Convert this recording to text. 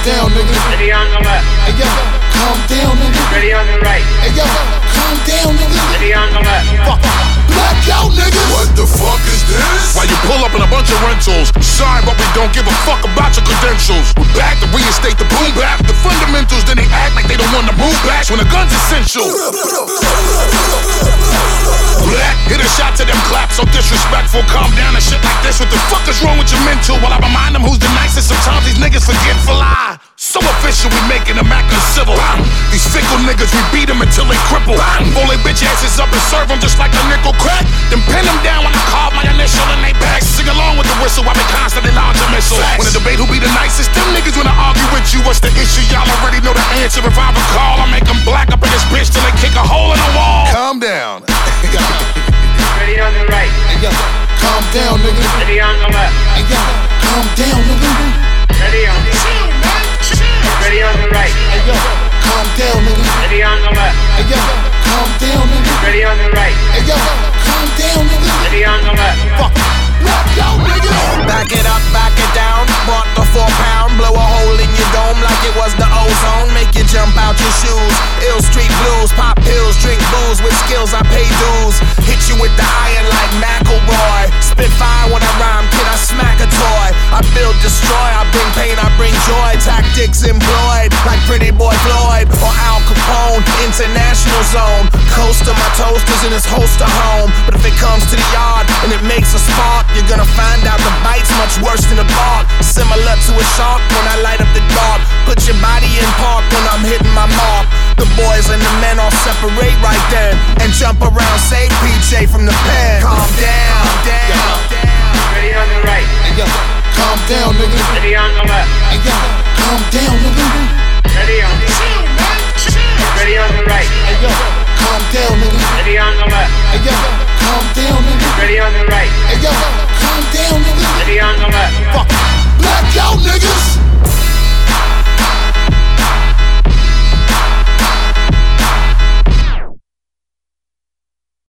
down, nigga. Ready on the left. Hey yo, calm down, nigga. Ready on the right. Hey yo, calm down, nigga. Ready on the left. Black out, nigga. What the fuck is this? While you pull up in a bunch of rentals, sorry, but we don't give a fuck about your credentials. We're back to reinstate the boom bap, the fundamentals. Then they act like they don't want to move back when the gun's essential. Black, hit a shot to them claps, so disrespectful. Calm down and shit like this. What the fuck is wrong with your mental? While I remind them who's the nicest. Sometimes these niggas forgetful. So official, we making them act uncivil. These fickle niggas, we beat them until they cripple. Roll they bitch asses up and serve them just like a nickel crack. Then pin them down when I carve my initial in they back. Sing along with the whistle while they constantly launch a missile. When they debate who be the nicest, them niggas wanna argue with you. What's the issue? Y'all already know the answer. If I recall, I make them black up in this bitch till they kick a hole in the wall. Calm down. Ready on the right. Hey yo, calm down, nigga. Ready on the left. Hey yo, calm down, nigga. Ready on the Ready on the right. Hey yo, calm down, nigga. Ready on the left. Hey yo, calm down, nigga. Ready on the right. Hey yo, calm down, nigga. Ready on the left. Black out, nigga. Back it up, back it down. Brought the 4 pound, blow a hole in your dome like it was the ozone. Make you jump out your shoes. Ill street blues, pop pills, drink booze. With skills I pay dues. Hit you with the iron like McElroy. Spit fire when I rhyme, kid, I smack a toy. I build, destroy, I bring pain, I bring joy. Tactics employed like Pretty Boy Floyd or Al Capone. International zone. Coast of my toasters in his holster home. But if it comes to the yard and it makes a spark, you're gonna find out the bite's much worse than a bark. Similar to a shark when I light up the dark. Put your body in park when I'm hitting my mark. The boys and the men all separate right then and jump around, save PJ from the pen.